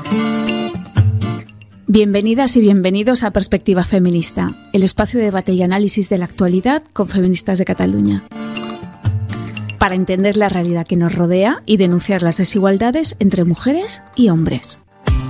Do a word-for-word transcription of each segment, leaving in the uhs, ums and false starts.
Bienvenidas y bienvenidos a Perspectiva Feminista, el espacio de debate y análisis de la actualidad con feministas de Cataluña, para entender la realidad que nos rodea y denunciar las desigualdades entre mujeres y hombres.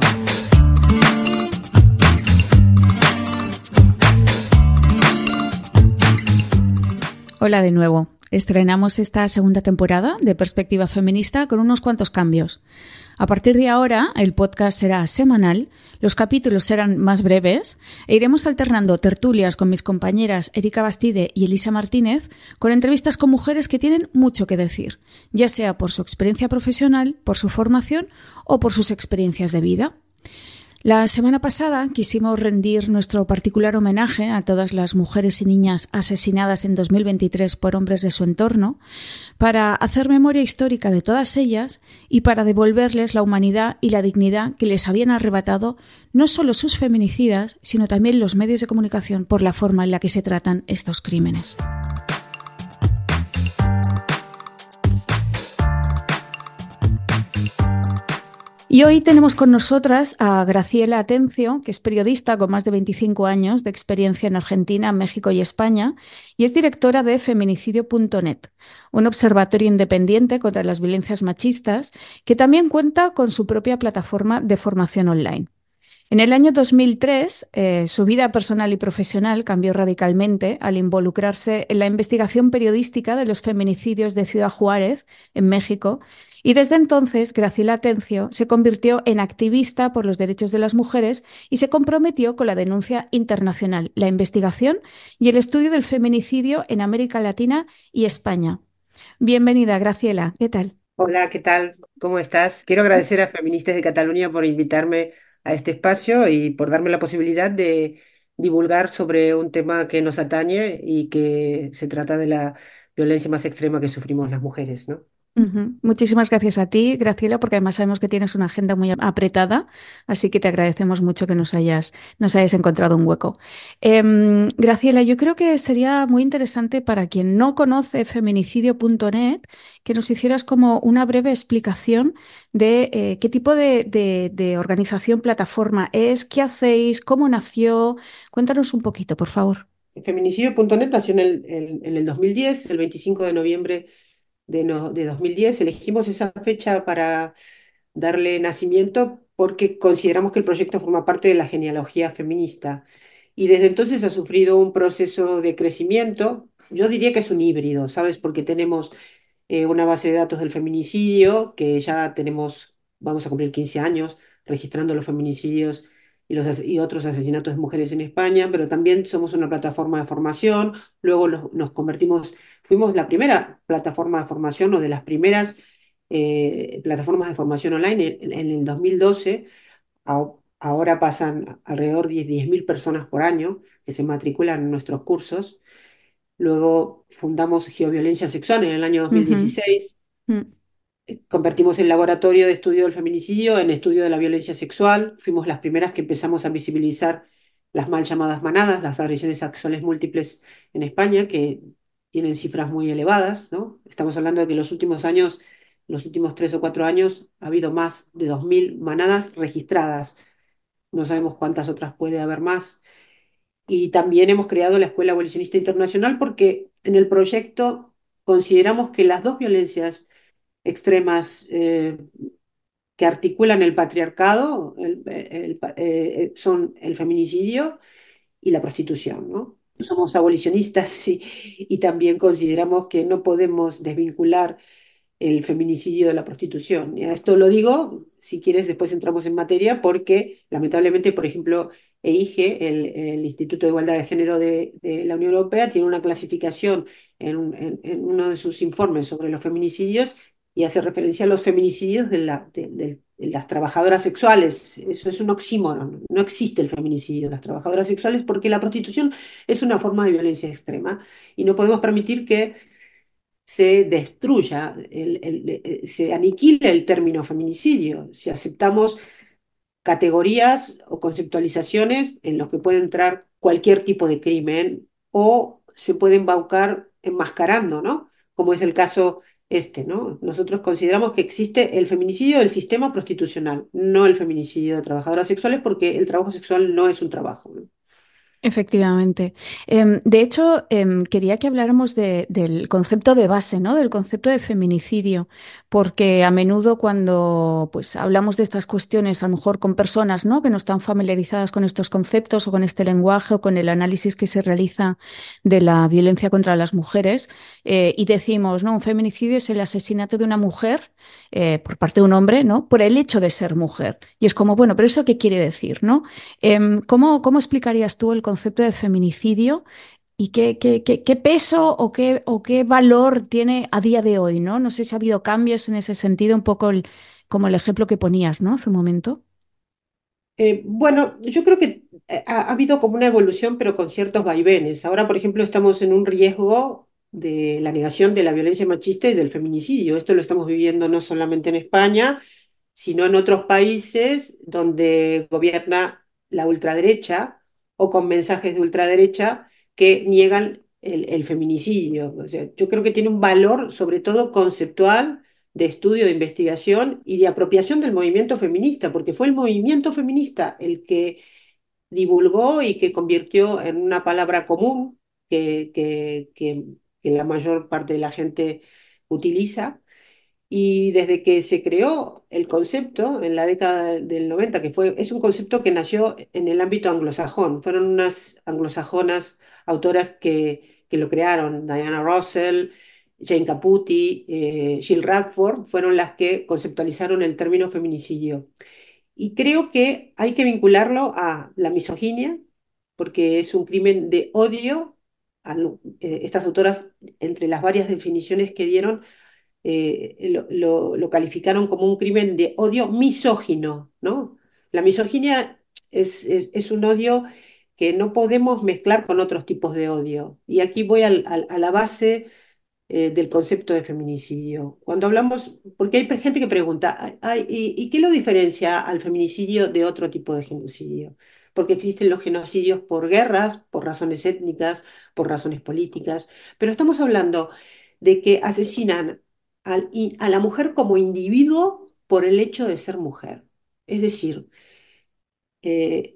Hola de nuevo. Estrenamos esta segunda temporada de Perspectiva Feminista con unos cuantos cambios. A partir de ahora, el podcast será semanal, los capítulos serán más breves e iremos alternando tertulias con mis compañeras Erika Bastide y Elisa Martínez con entrevistas con mujeres que tienen mucho que decir, ya sea por su experiencia profesional, por su formación o por sus experiencias de vida. La semana pasada quisimos rendir nuestro particular homenaje a todas las mujeres y niñas asesinadas en dos mil veintitrés por hombres de su entorno, para hacer memoria histórica de todas ellas y para devolverles la humanidad y la dignidad que les habían arrebatado no solo sus feminicidas, sino también los medios de comunicación por la forma en la que se tratan estos crímenes. Y hoy tenemos con nosotras a Graciela Atencio, que es periodista con más de veinticinco años de experiencia en Argentina, México y España, y es directora de feminicidio punto net, un observatorio independiente contra las violencias machistas, que también cuenta con su propia plataforma de formación online. En el año dos mil tres, eh, su vida personal y profesional cambió radicalmente al involucrarse en la investigación periodística de los feminicidios de Ciudad Juárez, en México, y desde entonces Graciela Atencio se convirtió en activista por los derechos de las mujeres y se comprometió con la denuncia internacional, la investigación y el estudio del feminicidio en América Latina y España. Bienvenida, Graciela. ¿Qué tal? Hola, ¿qué tal? ¿Cómo estás? Quiero agradecer a Feministas de Cataluña por invitarme a este espacio y por darme la posibilidad de divulgar sobre un tema que nos atañe y que se trata de la violencia más extrema que sufrimos las mujeres, ¿no? Ujú. Muchísimas gracias a ti, Graciela, porque además sabemos que tienes una agenda muy apretada, así que te agradecemos mucho que nos hayas, nos hayas encontrado un hueco. Em, Graciela, yo creo que sería muy interesante para quien no conoce feminicidio punto net que nos hicieras como una breve explicación de eh, qué tipo de, de- de organización, plataforma es, qué hacéis, cómo nació. Cuéntanos un poquito, por favor. Feminicidio punto net nació en el, en- en el dos mil diez, el veinticinco de noviembre de, no- de dos mil diez. Elegimos esa fecha para darle nacimiento porque consideramos que el proyecto forma parte de la genealogía feminista. Y desde entonces ha sufrido un proceso de crecimiento. Yo diría que es un híbrido, ¿sabes? Porque tenemos eh, una base de datos del feminicidio, que ya tenemos, vamos a cumplir quince años registrando los feminicidios y, los, as- y otros asesinatos de mujeres en España, pero también somos una plataforma de formación. Luego nos, nos convertimos, fuimos la primera plataforma de formación o de las primeras eh, plataformas de formación online en, en el dos mil doce. A- Ahora pasan alrededor de diez mil personas por año que se matriculan en nuestros cursos. Luego fundamos Geoviolencia Sexual en el año dos mil Ujú. dieciséis. Mm. Eh, Convertimos el laboratorio de estudio del feminicidio en estudio de la violencia sexual. Fuimos las primeras que empezamos a visibilizar las mal llamadas manadas, las agresiones sexuales múltiples en España, que tienen cifras muy elevadas, ¿no? Estamos hablando de que en los últimos años, los últimos tres o cuatro años, ha habido más de dos mil manadas registradas. No sabemos cuántas otras puede haber más. Y también hemos creado la Escuela Abolicionista Internacional porque en el proyecto consideramos que las dos violencias extremas eh, que articulan el patriarcado el- el- eh, son el feminicidio y la prostitución, ¿no? Somos abolicionistas y, y también consideramos que no podemos desvincular el feminicidio de la prostitución. Y a esto lo digo, si quieres, después entramos en materia, porque lamentablemente, por ejemplo, EIGE, el, el Instituto de Igualdad de Género de, de la Unión Europea, tiene una clasificación en, un- en- en uno de sus informes sobre los feminicidios y hace referencia a los feminicidios de, la- de- de- de las trabajadoras sexuales. Eso es un oxímoron. No existe el feminicidio de las trabajadoras sexuales porque la prostitución es una forma de violencia extrema y no podemos permitir que se destruya, el, el- el- se aniquile el término feminicidio. Si aceptamos categorías o conceptualizaciones en los que puede entrar cualquier tipo de crimen o se puede embaucar enmascarando, ¿no? Como es el caso este, ¿no? Nosotros consideramos que existe el feminicidio del sistema prostitucional, no el feminicidio de trabajadoras sexuales, porque el trabajo sexual no es un trabajo, ¿no? Efectivamente. Em, de hecho, em, quería que habláramos de- del concepto de base, ¿no? Del concepto de feminicidio, porque a menudo cuando pues, hablamos de estas cuestiones, a lo mejor con personas, ¿no? Que no están familiarizadas con estos conceptos o con este lenguaje o con el análisis que se realiza de la violencia contra las mujeres, eh, y decimos, ¿no? Un feminicidio es el asesinato de una mujer eh, por parte de un hombre, ¿no? Por el hecho de ser mujer. Y es como, bueno, pero ¿eso qué quiere decir, ¿no? Em, ¿cómo, cómo explicarías tú el concepto de feminicidio y qué, qué- qué- qué peso o qué, o qué valor tiene a día de hoy, ¿no? No sé si ha habido cambios en ese sentido, un poco el- como el ejemplo que ponías, ¿no? Hace un momento. Eh, bueno, yo creo que eh, ha, ha habido como una evolución, pero con ciertos vaivenes. Ahora, por ejemplo, estamos en un riesgo de la negación de la violencia machista y del feminicidio. Esto lo estamos viviendo no solamente en España, sino en otros países donde gobierna la ultraderecha o con mensajes de ultraderecha que niegan el, el feminicidio. O sea, yo creo que tiene un valor, sobre todo conceptual, de estudio, de investigación y de apropiación del movimiento feminista, porque fue el movimiento feminista el que divulgó y que convirtió en una palabra común que, que, que, que la mayor parte de la gente utiliza. Y desde que se creó el concepto en la década del noventa, que fue, es un concepto que nació en el ámbito anglosajón, fueron unas anglosajonas autoras que, que lo crearon, Diana Russell, Jane Caputi, eh, Jill Radford, fueron las que conceptualizaron el término feminicidio. Y creo que hay que vincularlo a la misoginia, porque es un crimen de odio. Al- eh, estas autoras, entre las varias definiciones que dieron, eh, lo, lo- lo calificaron como un crimen de odio misógino, ¿no? La misoginia es, es- es un odio que no podemos mezclar con otros tipos de odio. Y aquí voy al- al- a la base eh, del concepto de feminicidio. Cuando hablamos, porque hay gente que pregunta, "Ay, ay, ¿y, y qué lo diferencia al feminicidio de otro tipo de genocidio? Porque existen los genocidios por guerras, por razones étnicas, por razones políticas, pero estamos hablando de que asesinan al- i- a la mujer como individuo por el hecho de ser mujer. Es decir, eh,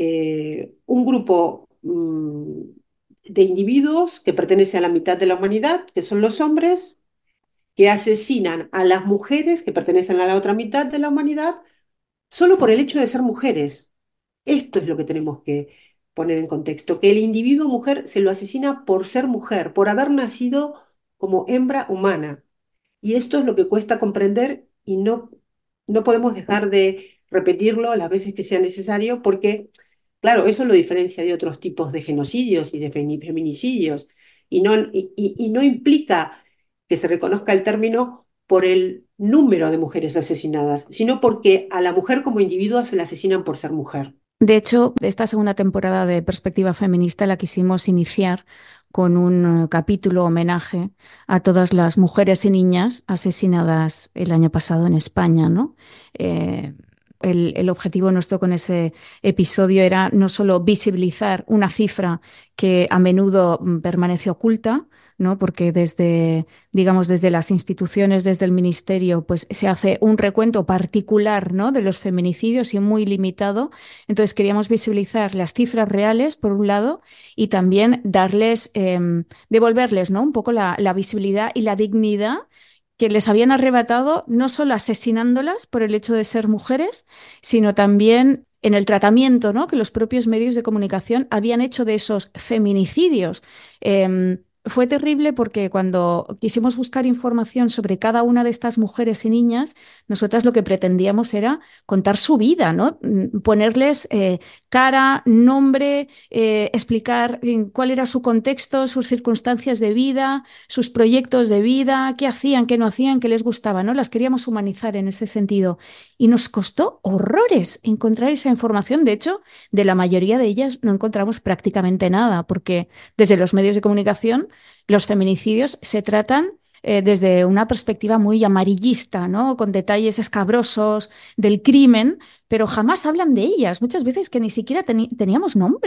eh, un grupo mm, de individuos que pertenece a la mitad de la humanidad, que son los hombres, que asesinan a las mujeres que pertenecen a la otra mitad de la humanidad solo por el hecho de ser mujeres. Esto es lo que tenemos que poner en contexto, que el individuo mujer se lo asesina por ser mujer, por haber nacido como hembra humana. Y esto es lo que cuesta comprender y no, no podemos dejar de repetirlo las veces que sea necesario porque, claro, eso lo diferencia de otros tipos de genocidios y de femi- feminicidios y no, y, y- y no implica que se reconozca el término por el número de mujeres asesinadas, sino porque a la mujer como individuo se la asesinan por ser mujer. De hecho, esta segunda temporada de Perspectiva Feminista la quisimos iniciar con un eh, capítulo homenaje a todas las mujeres y niñas asesinadas el año pasado en España, ¿no? Eh, el, el objetivo nuestro con ese episodio era no solo visibilizar una cifra que a menudo mm, permanece oculta, ¿no? Porque desde, digamos, desde las instituciones, desde el ministerio, pues se hace un recuento particular, ¿no? De los feminicidios y muy limitado. Entonces queríamos visibilizar las cifras reales, por un lado, y también darles, eh, devolverles, ¿no? Un poco la, la visibilidad y la dignidad que les habían arrebatado, no solo asesinándolas por el hecho de ser mujeres, sino también en el tratamiento, ¿no? Que los propios medios de comunicación habían hecho de esos feminicidios. Eh, Fue terrible porque cuando quisimos buscar información sobre cada una de estas mujeres y niñas, nosotras lo que pretendíamos era contar su vida, ¿no? Mm, Ponerles eh, cara, nombre, eh, explicar eh, cuál era su contexto, sus circunstancias de vida, sus proyectos de vida, qué hacían, qué no hacían, qué les gustaba, ¿no? Las queríamos humanizar en ese sentido. Y nos costó horrores encontrar esa información. De hecho, de la mayoría de ellas no encontramos prácticamente nada, porque desde los medios de comunicación los feminicidios se tratan eh, desde una perspectiva muy amarillista, ¿no? Con detalles escabrosos del crimen, pero jamás hablan de ellas, muchas veces que ni siquiera teni- teníamos nombre.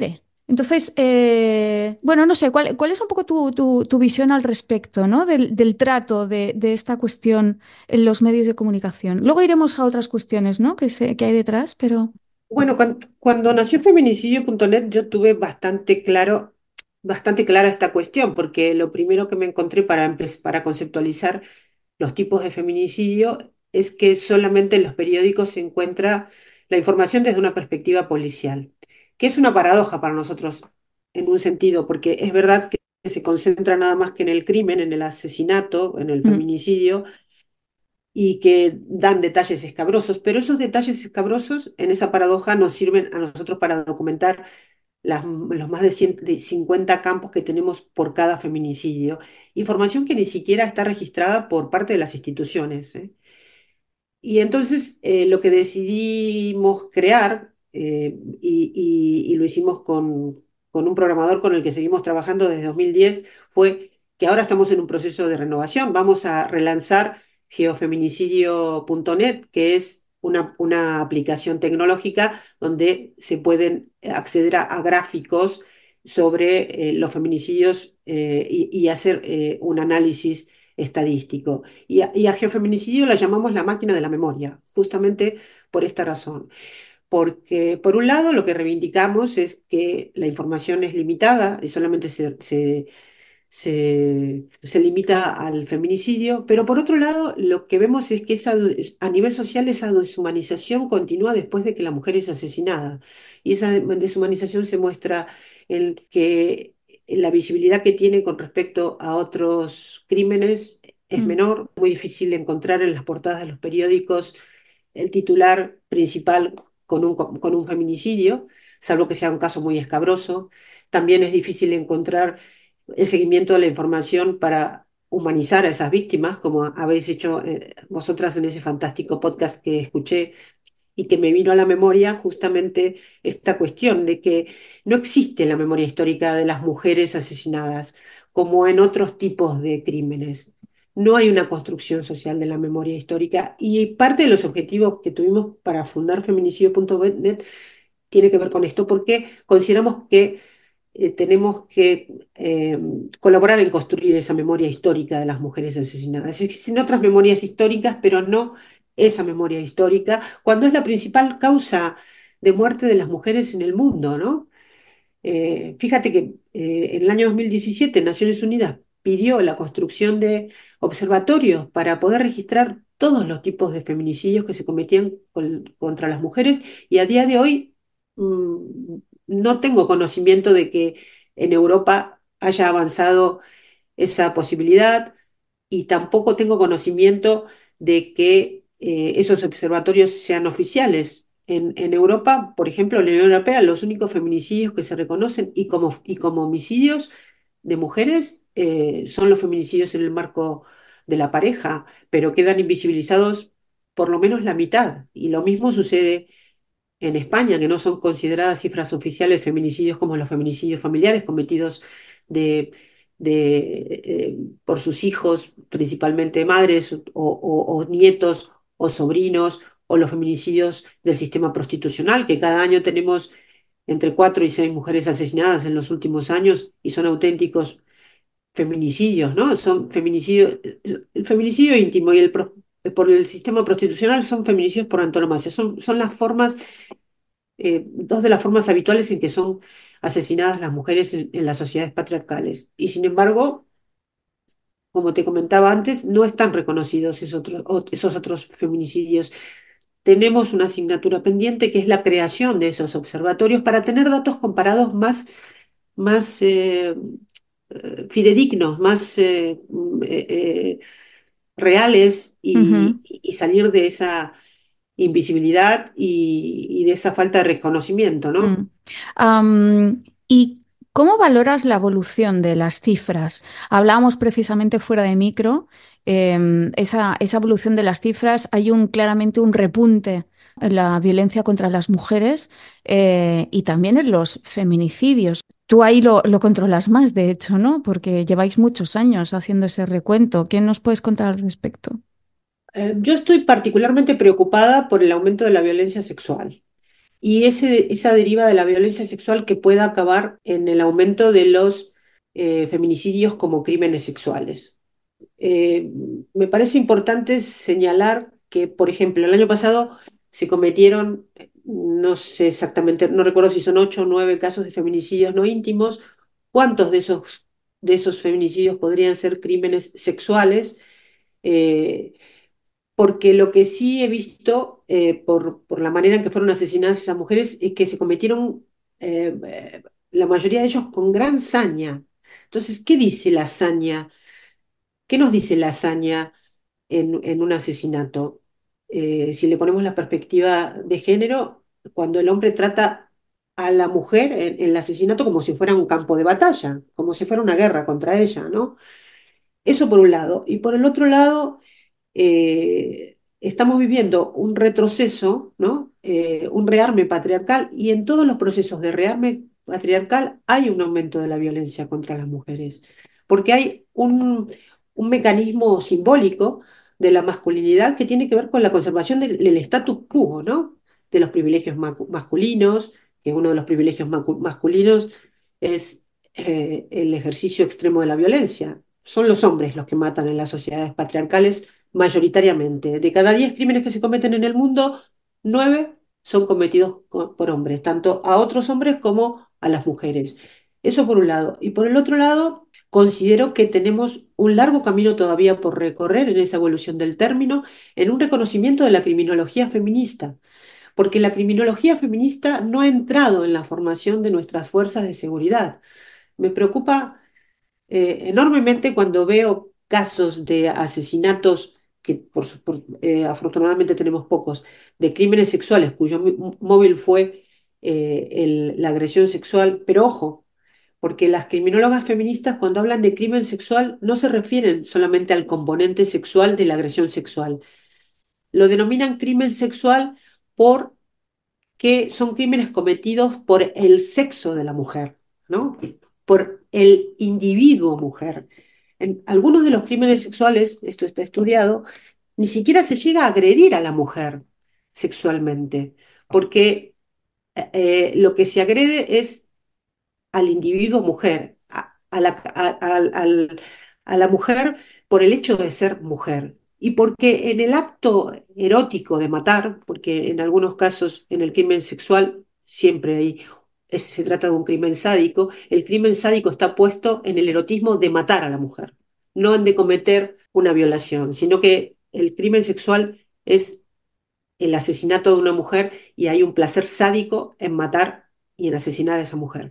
Entonces, eh, bueno, no sé, ¿cuál, cuál es un poco tu, tu- tu visión al respecto, ¿no? Del, del trato de, de esta cuestión en los medios de comunicación? Luego iremos a otras cuestiones, ¿no? Que, se- que hay detrás, pero... Bueno, cuan- cuando, nació feminicidio punto net yo tuve bastante claro, bastante clara esta cuestión, porque lo primero que me encontré para, empe- para conceptualizar los tipos de feminicidio es que solamente en los periódicos se encuentra la información desde una perspectiva policial, que es una paradoja para nosotros en un sentido, porque es verdad que se concentra nada más que en el crimen, en el asesinato, en el Mm, feminicidio, y que dan detalles escabrosos, pero esos detalles escabrosos en esa paradoja nos sirven a nosotros para documentar las- los más de, cien de cincuenta campos que tenemos por cada feminicidio, información que ni siquiera está registrada por parte de las instituciones, ¿eh? Y entonces eh, lo que decidimos crear, eh, y, y- y lo hicimos con, con un programador con el que seguimos trabajando desde dos mil diez, fue que ahora estamos en un proceso de renovación. Vamos a relanzar geofeminicidio punto net, que es una, una aplicación tecnológica donde se pueden acceder a, a gráficos sobre eh, los feminicidios, eh, y, y hacer eh, un análisis estadístico. Y a, y a geofeminicidio la llamamos la máquina de la memoria, justamente por esta razón. Porque, por un lado, lo que reivindicamos es que la información es limitada y solamente se, se se, se limita al feminicidio, pero por otro lado, lo que vemos es que esa, a nivel social esa deshumanización continúa después de que la mujer es asesinada. Y esa deshumanización se muestra en que la visibilidad que tiene con respecto a otros crímenes es mm, menor, muy difícil encontrar en las portadas de los periódicos el titular principal con un, con un feminicidio, salvo que sea un caso muy escabroso. También es difícil encontrar el seguimiento de la información para humanizar a esas víctimas, como habéis hecho eh, vosotras en ese fantástico podcast que escuché y que me vino a la memoria justamente esta cuestión de que no existe la memoria histórica de las mujeres asesinadas como en otros tipos de crímenes. No hay una construcción social de la memoria histórica y parte de los objetivos que tuvimos para fundar feminicidio punto net tiene que ver con esto, porque consideramos que eh, tenemos que eh, colaborar en construir esa memoria histórica de las mujeres asesinadas. Existen otras memorias históricas, pero no esa memoria histórica, cuando es la principal causa de muerte de las mujeres en el mundo, ¿no? Eh, fíjate que eh, en el año dos mil diecisiete Naciones Unidas pidió la construcción de observatorios para poder registrar todos los tipos de feminicidios que se cometían con- contra las mujeres, y a día de hoy mm, no tengo conocimiento de que en Europa haya avanzado esa posibilidad, y tampoco tengo conocimiento de que eh, esos observatorios sean oficiales. En, en Europa, por ejemplo, en la Unión Europea, los únicos feminicidios que se reconocen y como, y como homicidios de mujeres eh, son los feminicidios en el marco de la pareja, pero quedan invisibilizados por lo menos la mitad. Y lo mismo sucede en España, que no son consideradas cifras oficiales feminicidios como los feminicidios familiares cometidos de, de, eh, por sus hijos, principalmente madres o, o- o nietos o sobrinos, o los feminicidios del sistema prostitucional, que cada año tenemos entre cuatro y seis mujeres asesinadas en los últimos años y son auténticos feminicidios, ¿no? Son feminicidios, el feminicidio íntimo y el pro- por el sistema prostitucional son feminicidios por antonomasia, son, son las formas, eh, dos de las formas habituales en que son asesinadas las mujeres en, en las sociedades patriarcales. Y sin embargo, como te comentaba antes, no están reconocidos esos otros, o- esos otros feminicidios. Tenemos una asignatura pendiente que es la creación de esos observatorios para tener datos comparados más, más eh, eh, fidedignos, más eh, mm, eh, eh, reales, ujú, y, y salir de esa invisibilidad y, y de esa falta de reconocimiento, ¿no? mm. Am, ¿y cómo valoras la evolución de las cifras? Hablábamos precisamente fuera de micro, em, esa, esa evolución de las cifras, hay un claramente un repunte en la violencia contra las mujeres, eh, y también en los feminicidios. Tú ahí lo, lo controlas más, de hecho, ¿no? Porque lleváis muchos años haciendo ese recuento. ¿Qué nos puedes contar al respecto? Eh, yo estoy particularmente preocupada por el aumento de la violencia sexual. y ese, esa deriva de la violencia sexual que pueda acabar en el aumento de los eh, feminicidios como crímenes sexuales. Eh, Me parece importante señalar que, por ejemplo, el año pasado se cometieron, no sé exactamente, no recuerdo si son ocho o nueve casos de feminicidios no íntimos. ¿Cuántos de esos, de esos feminicidios podrían ser crímenes sexuales? Eh, Porque lo que sí he visto eh, por, por la manera en que fueron asesinadas esas mujeres es que se cometieron, eh, eh, la mayoría de ellos, con gran saña. Entonces, ¿qué dice la hazaña? ¿Qué nos dice la hazaña en, en un asesinato? Eh, si le ponemos la perspectiva de género, cuando el hombre trata a la mujer en, en el asesinato como si fuera un campo de batalla, como si fuera una guerra contra ella, ¿no? Eso por un lado. Y por el otro lado, eh, estamos viviendo un retroceso, ¿no? Eh, un rearme patriarcal, y en todos los procesos de rearme patriarcal hay un aumento de la violencia contra las mujeres, porque hay un, un mecanismo simbólico de la masculinidad que tiene que ver con la conservación del, del status quo, ¿no? De los privilegios masculinos, que uno de los privilegios masculinos es eh, el ejercicio extremo de la violencia. Son los hombres los que matan en las sociedades patriarcales mayoritariamente. De cada diez crímenes que se cometen en el mundo, nueve son cometidos por hombres, tanto a otros hombres como a las mujeres. Eso por un lado. Y por el otro lado, considero que tenemos un largo camino todavía por recorrer en esa evolución del término, en un reconocimiento de la criminología feminista, porque la criminología feminista no ha entrado en la formación de nuestras fuerzas de seguridad. Me preocupa eh, enormemente cuando veo casos de asesinatos, que por, por, eh, afortunadamente tenemos pocos, de crímenes sexuales cuyo móvil fue eh, el, la agresión sexual, pero ojo, porque las criminólogas feministas cuando hablan de crimen sexual no se refieren solamente al componente sexual de la agresión sexual, lo denominan crimen sexual por que son crímenes cometidos por el sexo de la mujer, ¿no? Por el individuo mujer. En algunos de los crímenes sexuales, esto está estudiado, ni siquiera se llega a agredir a la mujer sexualmente, porque eh, lo que se agrede es al individuo mujer, a, a la, a, a, al, a la mujer por el hecho de ser mujer. Y porque en el acto erótico de matar, porque en algunos casos en el crimen sexual siempre hay, es, se trata de un crimen sádico, el crimen sádico está puesto en el erotismo de matar a la mujer, no en de cometer una violación, sino que el crimen sexual es el asesinato de una mujer y hay un placer sádico en matar y en asesinar a esa mujer.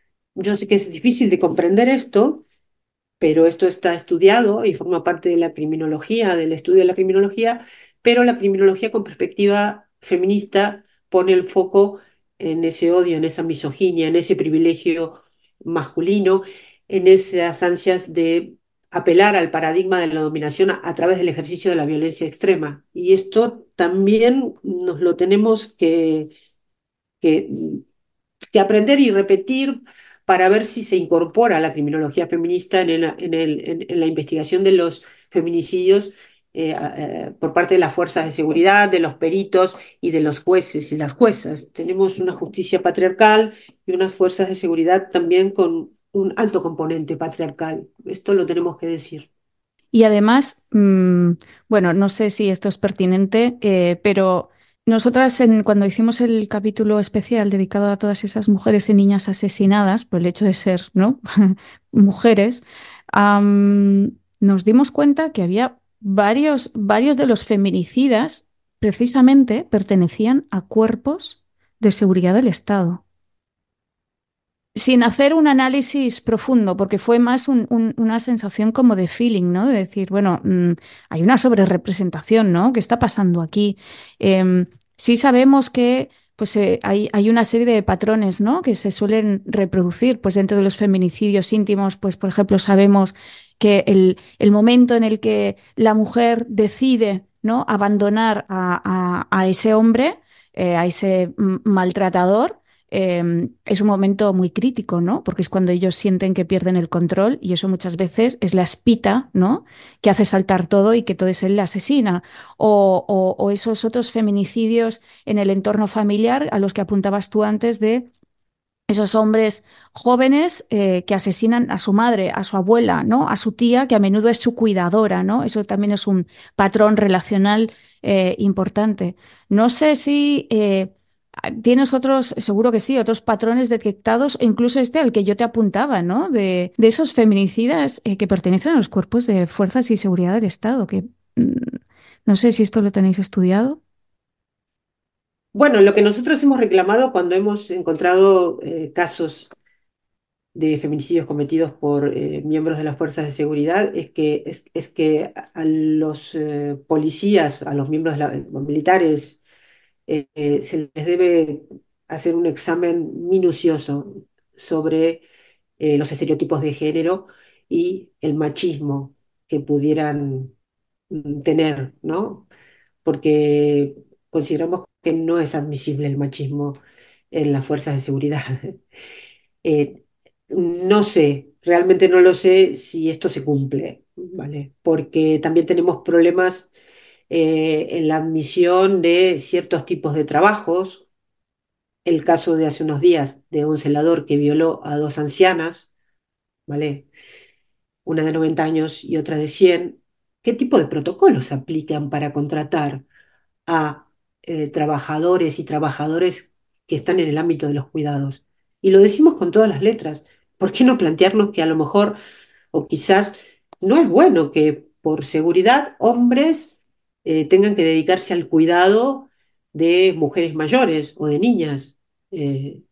Yo sé que es difícil de comprender esto, pero esto está estudiado y forma parte de la criminología, del estudio de la criminología, pero la criminología con perspectiva feminista pone el foco en ese odio, en esa misoginia, en ese privilegio masculino, en esas ansias de apelar al paradigma de la dominación a, a través del ejercicio de la violencia extrema. Y esto también nos lo tenemos que, que que aprender y repetir para ver si se incorpora la criminología feminista en, el, en, el, en, en la investigación de los feminicidios eh, eh, por parte de las fuerzas de seguridad, de los peritos y de los jueces y las juezas. Tenemos una justicia patriarcal y unas fuerzas de seguridad también con un alto componente patriarcal. Esto lo tenemos que decir. Y además, mmm, bueno, no sé si esto es pertinente, eh, pero nosotras en, cuando hicimos el capítulo especial dedicado a todas esas mujeres y niñas asesinadas por el hecho de ser, ¿no? mujeres, am, nos dimos cuenta que había varios, varios de los feminicidas precisamente pertenecían a cuerpos de seguridad del Estado sin hacer un análisis profundo, porque fue más un- un- una sensación como de feeling, ¿no? De decir, bueno, mm, hay una sobrerepresentación, ¿no? ¿Qué está pasando aquí? Em, sí sabemos que pues, eh, hay, hay una serie de patrones, ¿no? Que se suelen reproducir pues, dentro de los feminicidios íntimos. Pues, por ejemplo, sabemos que el, el momento en el que la mujer decide, ¿no? abandonar a, a- a ese hombre, eh, a ese mm, maltratador, eh, es un momento muy crítico, ¿no? Porque es cuando ellos sienten que pierden el control y eso muchas veces es la espita, ¿no? Que hace saltar todo y que todo es él la asesina. O, o, o esos otros feminicidios en el entorno familiar a los que apuntabas tú antes de esos hombres jóvenes eh, que asesinan a su madre, a su abuela, ¿no? A su tía, que a menudo es su cuidadora, ¿no? Eso también es un patrón relacional eh, importante. No sé si eh, tienes otros, seguro que sí, otros patrones detectados, o incluso este al que yo te apuntaba, ¿no? De, de esos feminicidas eh, que pertenecen a los cuerpos de fuerzas y seguridad del Estado, que mm, no sé si esto lo tenéis estudiado. Bueno, lo que nosotros hemos reclamado cuando hemos encontrado eh, casos de feminicidios cometidos por eh, miembros de las fuerzas de seguridad es que, es, es que a los eh, policías, a los miembros de la- los militares, eh, eh, se les debe hacer un examen minucioso sobre eh, los estereotipos de género y el machismo que pudieran mm, tener, ¿no? Porque consideramos que no es admisible el machismo en las fuerzas de seguridad. Eh, no sé, realmente no lo sé si esto se cumple, ¿vale? Porque también tenemos problemas eh, en la admisión de ciertos tipos de trabajos. El caso de hace unos días de un celador que violó a dos ancianas, ¿vale? Una de noventa años y otra de cien. ¿Qué tipo de protocolos aplican para contratar a eh, trabajadores y trabajadores que están en el ámbito de los cuidados? Y lo decimos con todas las letras. ¿Por qué no plantearnos que a lo mejor, o quizás, no es bueno que por seguridad hombres eh, tengan que dedicarse al cuidado de mujeres mayores o de niñas? Eh,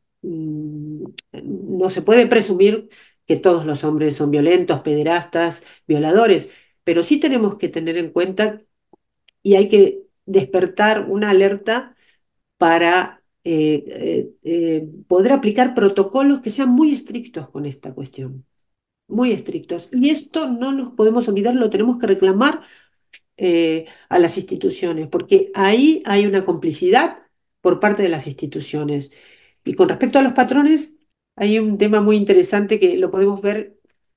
mm, no se puede presumir que todos los hombres son violentos, pederastas, violadores, pero sí tenemos que tener en cuenta y hay que despertar una alerta para eh, eh, eh, poder aplicar protocolos que sean muy estrictos con esta cuestión, muy estrictos. Y esto no nos podemos olvidar, lo tenemos que reclamar eh, a las instituciones, porque ahí hay una complicidad por parte de las instituciones. Y con respecto a los patrones, hay un tema muy interesante que lo podemos ver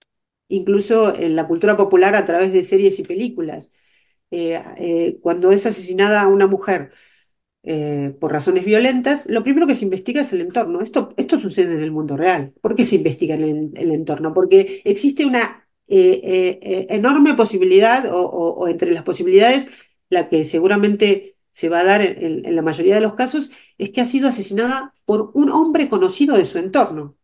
incluso en la cultura popular a través de series y películas. Eh, eh, cuando es asesinada una mujer eh, por razones violentas, lo primero que se investiga es el entorno. Esto, esto sucede en el mundo real. ¿Por qué se investiga en el, el entorno? Porque existe una eh, eh, eh, enorme posibilidad, o, o- o entre las posibilidades, la que seguramente se va a dar en, en- en la mayoría de los casos, es que ha sido asesinada por un hombre conocido de su entorno.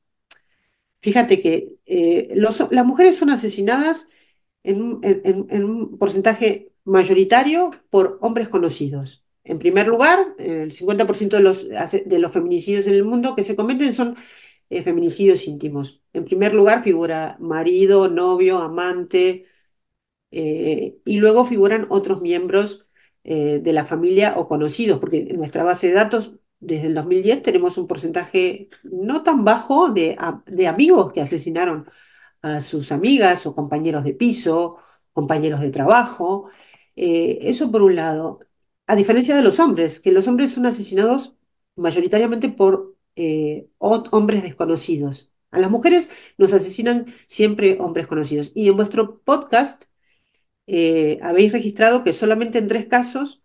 Fíjate que eh, los- las mujeres son asesinadas en un, en- en- en un porcentaje mayoritario por hombres conocidos. En primer lugar, el cincuenta por ciento de los, ase- de los feminicidios en el mundo que se cometen son eh, feminicidios íntimos. En primer lugar figura marido, novio, amante, eh, y luego figuran otros miembros eh, de la familia o conocidos, porque en nuestra base de datos, desde el dos mil diez, tenemos un porcentaje no tan bajo de, a- de amigos que asesinaron a sus amigas o compañeros de piso, compañeros de trabajo. Eh, eso por un lado. A diferencia de los hombres, que los hombres son asesinados mayoritariamente por eh, hom- hombres desconocidos. A las mujeres nos asesinan siempre hombres conocidos. Y en vuestro podcast eh, habéis registrado que solamente en tres casos,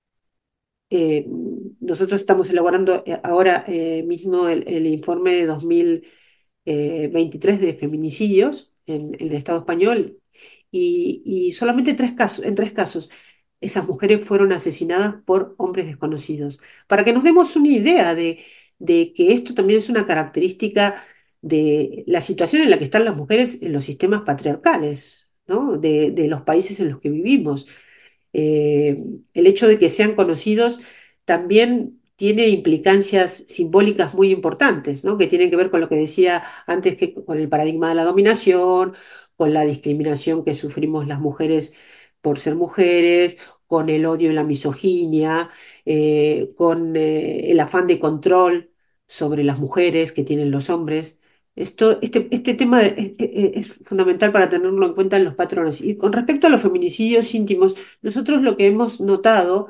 eh, nosotros estamos elaborando eh, ahora eh, mismo el, el informe de dos mil eh, veintitrés de feminicidios en, en el Estado español y, y solamente tres casos, en tres casos esas mujeres fueron asesinadas por hombres desconocidos. Para que nos demos una idea de, de que esto también es una característica de la situación en la que están las mujeres en los sistemas patriarcales, ¿no? de, de los países en los que vivimos. Eh, el hecho de que sean conocidos también tiene implicancias simbólicas muy importantes, ¿no? Que tienen que ver con lo que decía antes, que con el paradigma de la dominación, con la discriminación que sufrimos las mujeres por ser mujeres, con el odio y la misoginia, eh, con eh, el afán de control sobre las mujeres que tienen los hombres. Esto, este, este tema es, es- es fundamental para tenerlo en cuenta en los patrones. Y con respecto a los feminicidios íntimos, nosotros lo que hemos notado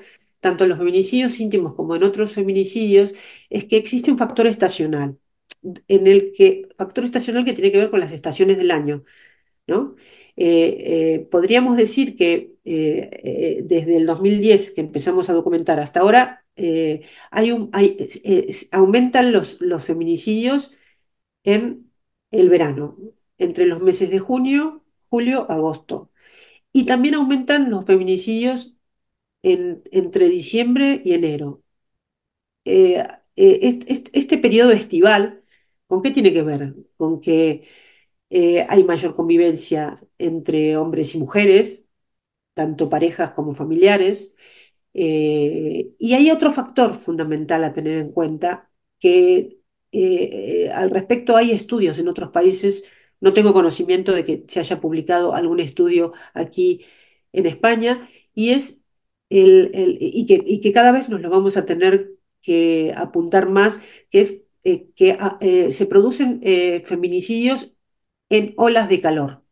tanto en los feminicidios íntimos como en otros feminicidios, es que existe un factor estacional, en el que, factor estacional que tiene que ver con las estaciones del año, ¿no? Eh, eh, podríamos decir que eh, eh, desde el dos mil diez que empezamos a documentar hasta ahora, eh, hay un, hay, eh, aumentan los, los feminicidios en el verano, entre los meses de junio, julio, agosto. Y también aumentan los feminicidios en- entre diciembre y enero. Eh, eh, est- est- este periodo estival, ¿con qué tiene que ver? Con que eh, hay mayor convivencia entre hombres y mujeres, tanto parejas como familiares. Eh, y hay otro factor fundamental a tener en cuenta, que eh, eh, al respecto hay estudios en otros países, no tengo conocimiento de que se haya publicado algún estudio aquí en España, y es el, el- y que, y que cada vez nos lo vamos a tener que apuntar más, que es eh, que ah, eh, se producen eh, feminicidios en olas de calor.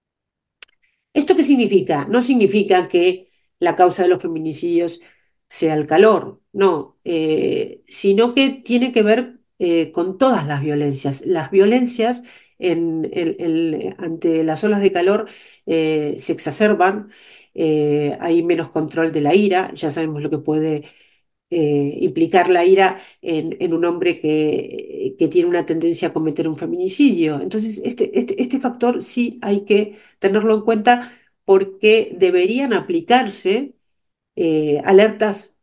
¿Esto qué significa? No significa que la causa de los feminicidios sea el calor, no, eh, sino que tiene que ver eh, con todas las violencias. Las violencias en, en- en- ante las olas de calor eh, se exacerban, eh, hay menos control de la ira, ya sabemos lo que puede eh, implicar la ira en, en un hombre que, que tiene una tendencia a cometer un feminicidio. Entonces, este, este, este factor sí hay que tenerlo en cuenta porque deberían aplicarse eh, alertas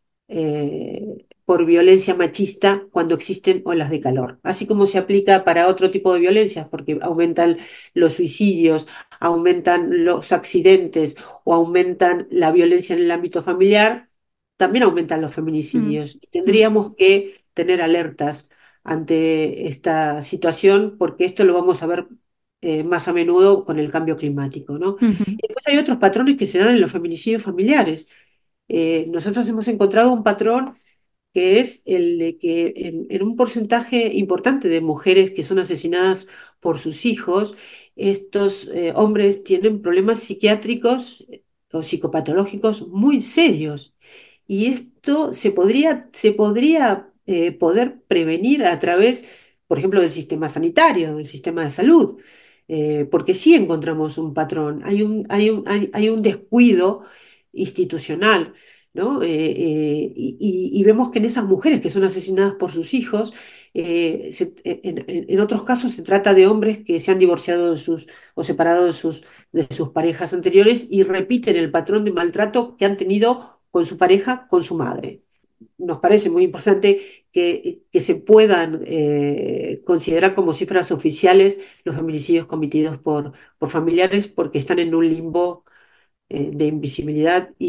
eh, por violencia machista cuando existen olas de calor, así como se aplica para otro tipo de violencias, porque aumentan los suicidios, aumentan los accidentes o aumentan la violencia en el ámbito familiar, también aumentan los Mm, feminicidios. mm, Tendríamos que tener alertas ante esta situación porque esto lo vamos a ver eh, más a menudo con el cambio climático, ¿no? ujú. Y después hay otros patrones que se dan en los feminicidios familiares. Eh, nosotros hemos encontrado un patrón que es el de que en, en un porcentaje importante de mujeres que son asesinadas por sus hijos, estos eh, hombres tienen problemas psiquiátricos eh, o psicopatológicos muy serios. Y esto se podría, se podría eh, poder prevenir a través, por ejemplo, del sistema sanitario, del sistema de salud, eh, porque sí encontramos un patrón, hay un, hay un, hay, hay un descuido institucional, ¿no? Eh, eh, y, y- y vemos que en esas mujeres que son asesinadas por sus hijos, eh, se- en, en- en otros casos se trata de hombres que se han divorciado de sus, o separado de sus, de sus parejas anteriores y repiten el patrón de maltrato que han tenido con su pareja, con su madre. Nos parece muy importante que, que se puedan eh, considerar como cifras oficiales los feminicidios cometidos por, por familiares porque están en un limbo eh, de invisibilidad y,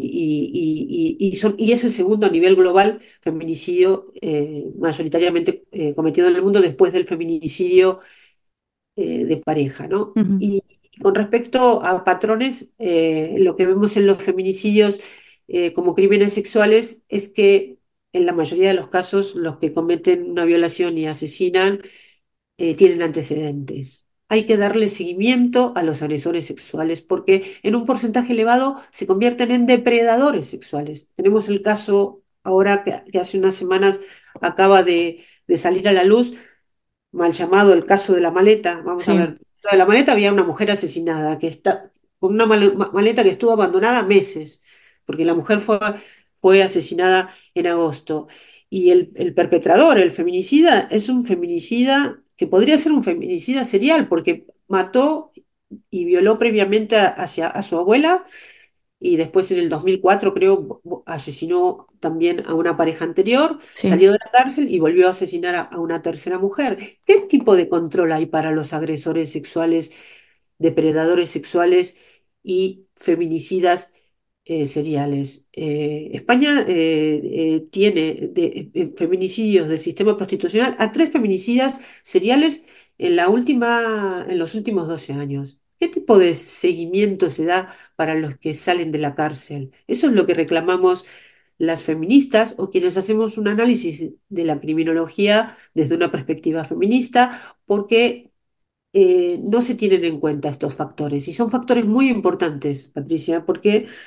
y, y, y, son, y es el segundo a nivel global feminicidio eh, mayoritariamente eh, cometido en el mundo después del feminicidio eh, de pareja, ¿no? Ujú. Y con respecto a patrones, eh, lo que vemos en los feminicidios eh, como crímenes sexuales es que en la mayoría de los casos los que cometen una violación y asesinan eh, tienen antecedentes. Hay que darle seguimiento a los agresores sexuales porque en un porcentaje elevado se convierten en depredadores sexuales. Tenemos el caso ahora que, que hace unas semanas acaba de, de salir a la luz, mal llamado el caso de la maleta. Vamos a Sí. ver, dentro de la maleta había una mujer asesinada que está con una male- ma- maleta que estuvo abandonada meses, porque la mujer fue, fue asesinada en agosto. Y el, el perpetrador, el feminicida, es un feminicida que podría ser un feminicida serial, porque mató y violó previamente a, hacia, a su abuela y después en el dos mil cuatro creo asesinó también a una pareja anterior, Sí. salió de la cárcel y volvió a asesinar a, a una tercera mujer. ¿Qué tipo de control hay para los agresores sexuales, depredadores sexuales y feminicidas eh, seriales? Eh, España eh, eh, tiene de, eh, feminicidios del sistema prostitucional a tres feminicidas seriales en la última, en los últimos doce años. ¿Qué tipo de seguimiento se da para los que salen de la cárcel? Eso es lo que reclamamos las feministas o quienes hacemos un análisis de la criminología desde una perspectiva feminista, porque eh, no se tienen en cuenta estos factores. Y son factores muy importantes, Patricia, porque Mm.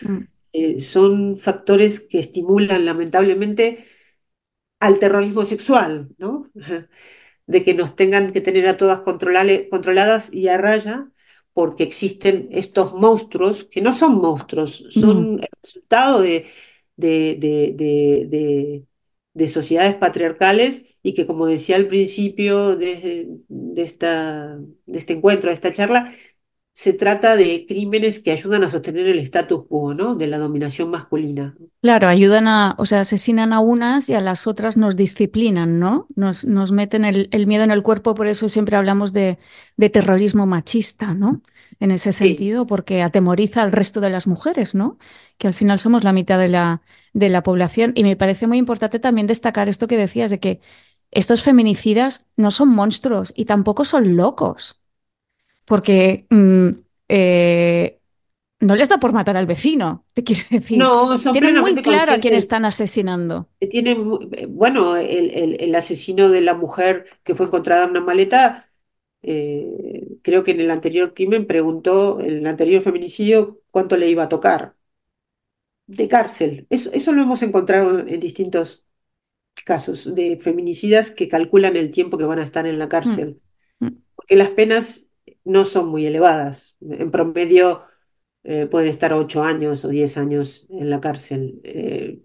eh, son factores que estimulan lamentablemente al terrorismo sexual, ¿no? De que nos tengan que tener a todas controlale- controladas y a raya, porque existen estos monstruos que no son monstruos, No. son el resultado de, de, de, de, de- de sociedades patriarcales y que, como decía al principio de, de esta, de este encuentro, de esta charla, se trata de crímenes que ayudan a sostener el status quo, ¿no? De la dominación masculina. Claro, ayudan a, o sea, asesinan a unas y a las otras nos disciplinan, ¿no? Nos, nos meten el, el miedo en el cuerpo, por eso siempre hablamos de, de terrorismo machista, ¿no? En ese Sí, sentido, porque atemoriza al resto de las mujeres, ¿no? Que al final somos la mitad de la, de la población. Y me parece muy importante también destacar esto que decías, de que estos feminicidas no son monstruos y tampoco son locos, porque mm, eh, no les da por matar al vecino, te quiero decir. no, son Tienen muy plenamente claro a quién conscientes. están asesinando. Tiene, mu- eh, bueno, el, el- el asesino de la mujer que fue encontrada en una maleta, eh, creo que en el anterior crimen preguntó, en el anterior feminicidio, cuánto le iba a tocar de cárcel. Eso, eso lo hemos encontrado en distintos casos de feminicidas que calculan el tiempo que van a estar en la Mm, cárcel, mm. porque las penas no son muy elevadas. En promedio, eh, pueden estar ocho años o diez años en la cárcel. Eh,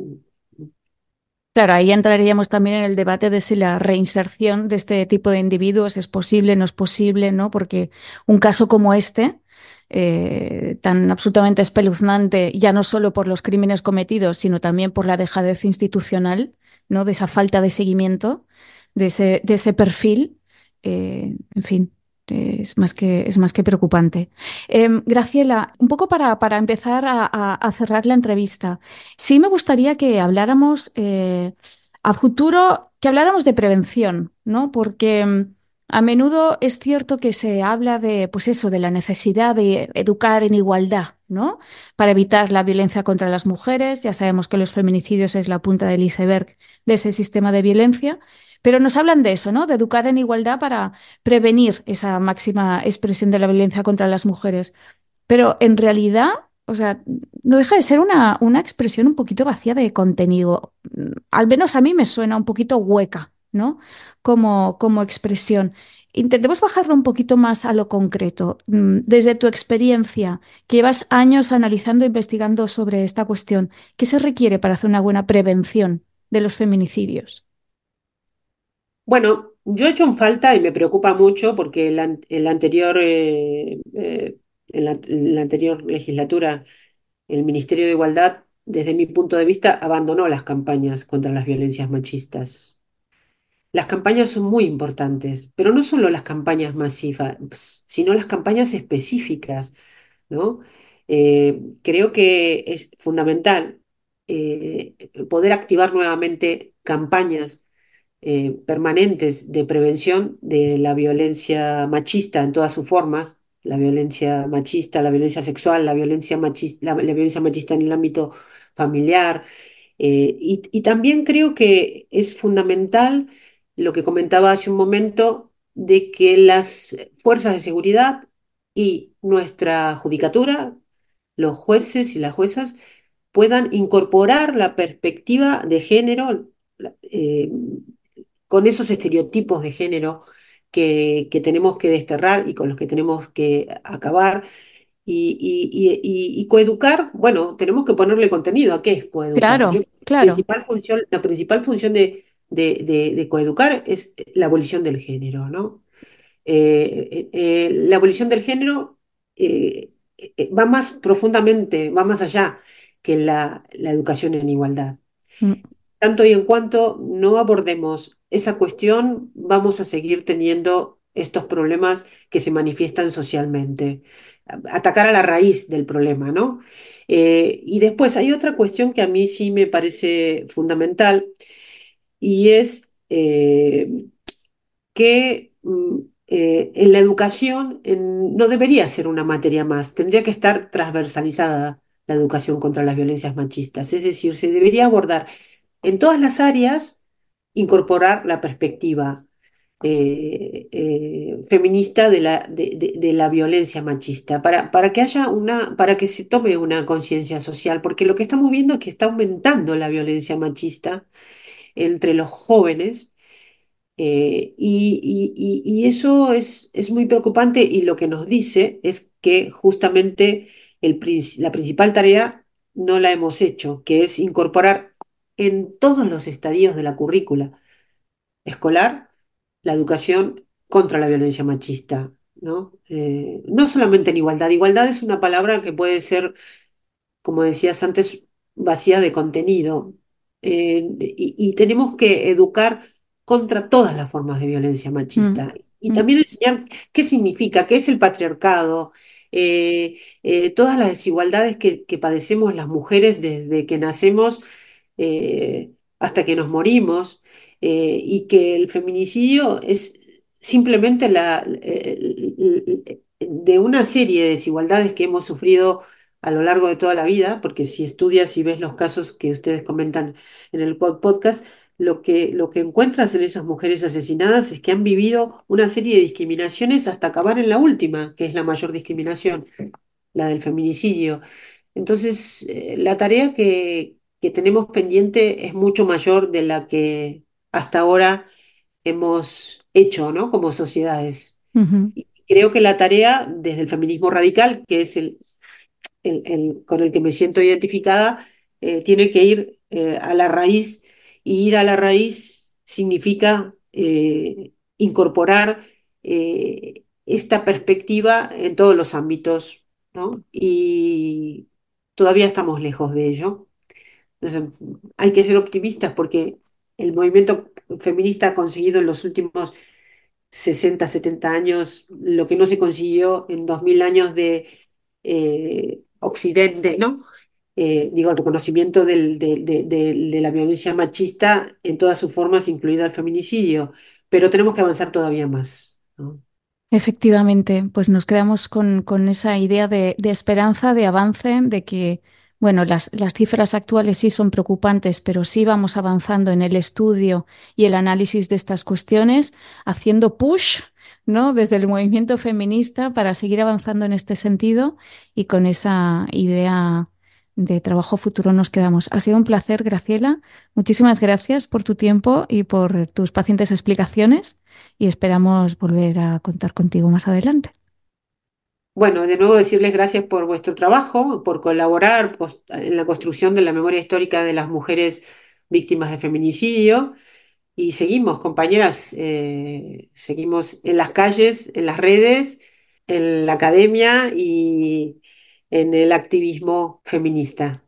Claro, ahí entraríamos también en el debate de si la reinserción de este tipo de individuos es posible, no es posible, ¿no? Porque un caso como este, eh, tan absolutamente espeluznante, ya no solo por los crímenes cometidos, sino también por la dejadez institucional, ¿no? De esa falta de seguimiento, de ese, de ese perfil, eh, en fin, eh, es más que, es más que preocupante. Em, Graciela, un poco para, para empezar a a- a cerrar la entrevista. Sí, me gustaría que habláramos eh, a futuro, que habláramos de prevención, ¿no? Porque mm, a menudo es cierto que se habla de, pues eso, de la necesidad de educar en igualdad, ¿no? Para evitar la violencia contra las mujeres. Ya sabemos que los feminicidios es la punta del iceberg de ese sistema de violencia. Pero nos hablan de eso, ¿no? De educar en igualdad para prevenir esa máxima expresión de la violencia contra las mujeres. Pero en realidad, o sea, no deja de ser una, una expresión un poquito vacía de contenido. Mm, Al menos a mí me suena un poquito hueca, ¿no? Como, como expresión. Intentemos bajarlo un poquito más a lo concreto. Mm, Desde tu experiencia, que llevas años analizando e investigando sobre esta cuestión, ¿qué se requiere para hacer una buena prevención de los feminicidios? Bueno, yo he hecho en falta y me preocupa mucho porque el, an- el anterior, eh, eh, en la, en la anterior legislatura, el Ministerio de Igualdad, desde mi punto de vista, abandonó las campañas contra las violencias machistas. Las campañas son muy importantes, pero no solo las campañas masivas, sino las campañas específicas, ¿no? Eh, creo que es fundamental eh, poder activar nuevamente campañas eh, permanentes de prevención de la violencia machista en todas sus formas, la violencia machista, la violencia sexual, la violencia machista, la, la violencia machista en el ámbito familiar. Eh, y, y también creo que es fundamental lo que comentaba hace un momento, de que las fuerzas de seguridad y nuestra judicatura, los jueces y las juezas, puedan incorporar la perspectiva de género, eh, con esos estereotipos de género que, que tenemos que desterrar y con los que tenemos que acabar. Y, y, y, y- y coeducar, bueno, tenemos que ponerle contenido. ¿A qué es coeducar? Yo, Claro, creo que la claro. principal función, la principal función de, de, de- de coeducar es la abolición del género, ¿no? Eh, eh, eh, la abolición del género eh, eh, va más profundamente, va más allá que la, la educación en igualdad. Mm. Tanto y en cuanto no abordemos esa cuestión, vamos a seguir teniendo estos problemas que se manifiestan socialmente. Atacar a la raíz del problema, ¿no? Eh, y después hay otra cuestión que a mí sí me parece fundamental y es eh, que mm, eh, en la educación en- no debería ser una materia más, tendría que estar transversalizada la educación contra las violencias machistas, es decir, se debería abordar en todas las áreas, incorporar la perspectiva. eh, eh, feminista de la, de, de- de la violencia machista, para, para que haya una, para que se tome una conciencia social, porque lo que estamos viendo es que está aumentando la violencia machista entre los jóvenes. Eh, y, y- y- y eso es, es muy preocupante, y lo que nos dice es que justamente el, prin- la principal tarea no la hemos hecho, que es incorporar en todos los estadios de la currícula escolar la educación contra la violencia machista, ¿no? Eh, no solamente en igualdad. Igualdad es una palabra que puede ser, como decías antes, vacía de contenido. Eh, y, y tenemos que educar contra todas las formas de violencia Mm, machista. Y mm, también enseñar qué significa, qué es el patriarcado, eh, eh, todas las desigualdades que, que padecemos las mujeres desde que nacemos, eh, hasta que nos morimos, eh, y que el feminicidio es simplemente la, eh, de una serie de desigualdades que hemos sufrido a lo largo de toda la vida, porque si estudias y ves los casos que ustedes comentan en el pod- podcast, lo que, lo que encuentras en esas mujeres asesinadas es que han vivido una serie de discriminaciones hasta acabar en la última, que es la mayor discriminación, la del feminicidio. Entonces, eh, la tarea que, que tenemos pendiente es mucho mayor de la que hasta ahora hemos hecho, ¿no? Como sociedades. ujú. Y creo que la tarea desde el feminismo radical, que es el el, el- con el que me siento identificada, eh, tiene que ir eh, a la raíz, y ir a la raíz significa eh, incorporar eh, esta perspectiva en todos los ámbitos, ¿no? Y todavía estamos lejos de ello. Entonces, hay que ser optimistas porque el movimiento feminista ha conseguido en los últimos sesenta setenta años lo que no se consiguió en dos mil años de eh, Occidente, ¿no? Eh, digo, el reconocimiento del- de, de- de- de la violencia machista en todas sus formas, incluida el feminicidio, pero tenemos que avanzar todavía más, ¿no? Efectivamente, pues nos quedamos con, con esa idea de, de esperanza, de avance, de que, bueno, las, las cifras actuales sí son preocupantes, pero sí vamos avanzando en el estudio y el análisis de estas cuestiones, haciendo push, ¿no? Desde el movimiento feminista para seguir avanzando en este sentido, y con esa idea de trabajo futuro nos quedamos. Ha sido un placer, Graciela. Muchísimas gracias por tu tiempo y por tus pacientes explicaciones, y esperamos volver a contar contigo más adelante. Bueno, de nuevo decirles gracias por vuestro trabajo, por colaborar pos- en la construcción de la memoria histórica de las mujeres víctimas de feminicidio. Y seguimos, compañeras, eh, seguimos en las calles, en las redes, en la academia y en el activismo feminista.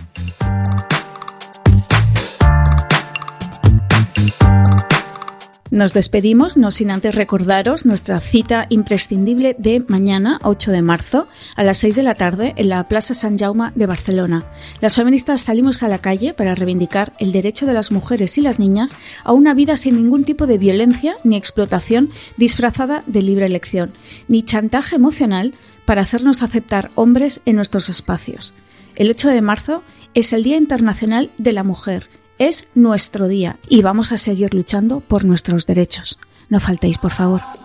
Nos despedimos, no sin antes recordaros nuestra cita imprescindible de mañana, ocho de marzo, a las seis de la tarde, en la Plaza Sant Jaume de Barcelona. Las feministas salimos a la calle para reivindicar el derecho de las mujeres y las niñas a una vida sin ningún tipo de violencia ni explotación disfrazada de libre elección, ni chantaje emocional para hacernos aceptar hombres en nuestros espacios. El ocho de marzo es el Día Internacional de la Mujer. Es nuestro día y vamos a seguir luchando por nuestros derechos. No faltéis, por favor.